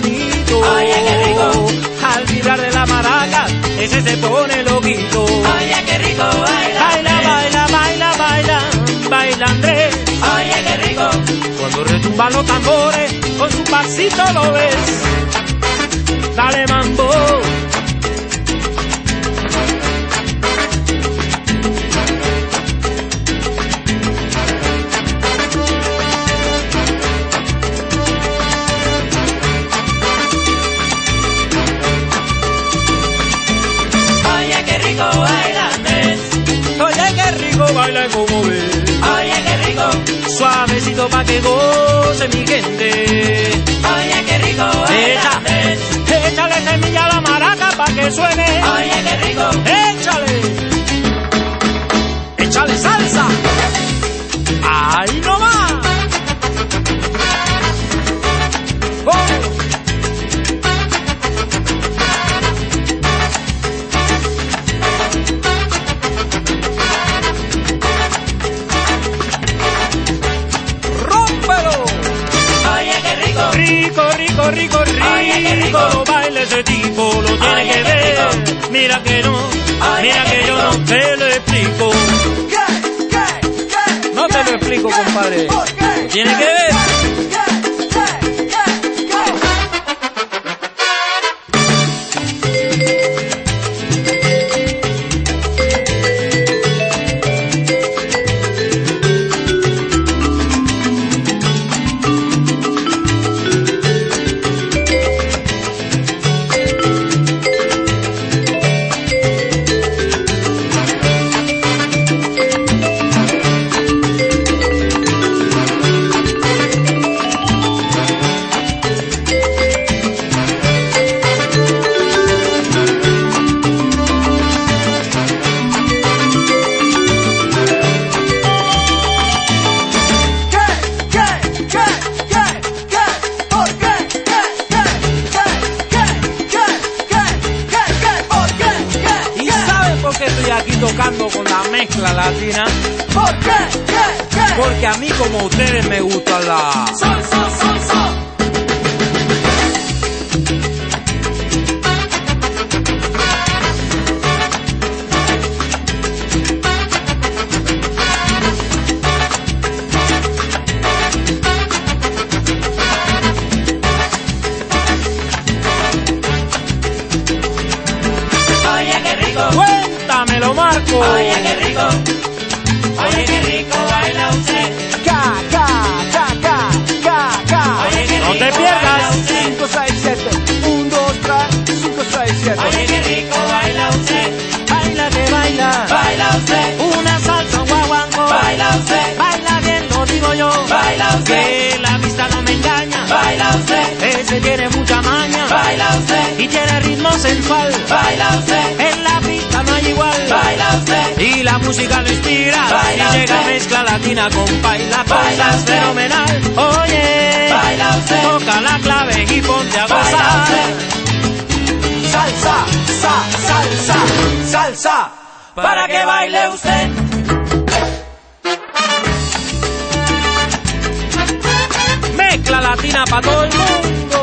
bonito. Oye, qué rico. Al vibrar de la maraca, ese se pone loquito. Oye, qué rico baila. Baila, baila, baila, baila, baila Andrés. Oye, qué rico. Cuando retumban los tambores, con su pasito lo ves. Dale mambo. Oye, qué rico baila Andrés. Oye, qué rico baila como ves. Oye, qué rico. Suavecito pa' que goce mi gente. Oye, qué rico baila Andrés. Échale semilla a la maraca pa' que suene. Oye, qué rico. Échale salsa. Ahí nomás. Oh. Rico, rico, rico, rico. Oye, qué rico. No baila ese tipo, lo tiene Oye, que qué ver. rico. Mira que no, Oye, mira qué que yo rico. no te lo explico. No te lo explico, compadre. Tiene que ver. Tocando con la mezcla latina. ¿Por qué? Porque a mí como ustedes me gusta la Sol, sol, sol, sol. Oye, qué rico. Cuéntamelo, Marco. Oye, qué rico. Oye, qué rico baila usted. Ca, ca, ca, ca, ca, ca. Oye, qué rico. No te pierdas. baila usted. 5, 6, 7. 1, 2, 3, 5, 6, 7. Oye, qué rico baila usted. Baila que baila. Baila usted. Una salsa, un guaguanco. Baila usted. Baila bien, lo digo yo. Baila usted. Que la vista no me engaña. Baila usted. Ese tiene mucha maña. Baila usted. Y tiene ritmo sensual. Baila usted. En la pista no hay igual. Baila usted. Y la música lo inspira. Baila Y llega usted. mezcla latina con baila. Baila Cosas usted. fenomenal. Oye. Baila usted. Toca la clave y ponte a Baila gozar. usted. Salsa, salsa, salsa. Para que baile usted. Mezcla latina para todo el mundo.